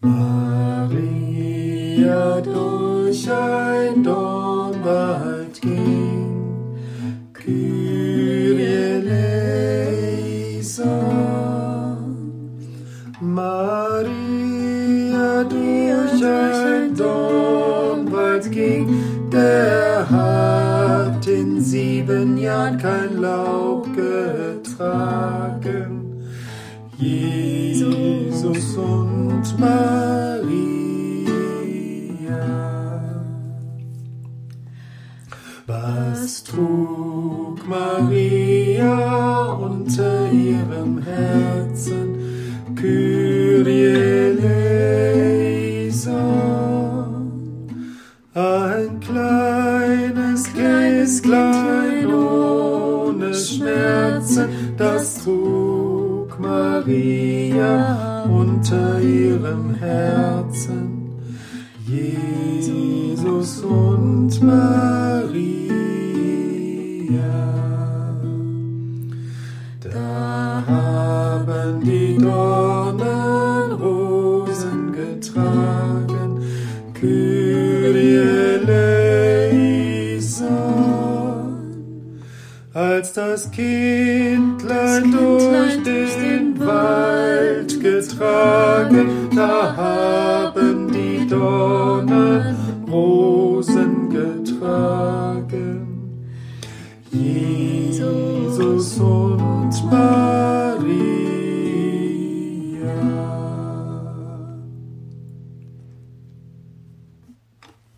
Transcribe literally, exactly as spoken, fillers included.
Maria durch ein Dornwald ging, Kyrie eleison. Maria durch ein Dornwald ging, der hat in sieben Jahren kein Laub getragen. Jesus und Maria. Was trug Maria unter ihrem Herzen? Kyrie eleison. Ein kleines Gäßlein ohne Schmerzen, das trug Maria unter ihrem Herzen. Jesus und Maria. Da haben die Dornen Rosen getragen, Kyrie eleison. Als das Kindlein durch den Wald getragen, da haben die Dornen Rosen getragen. Jesus und Maria.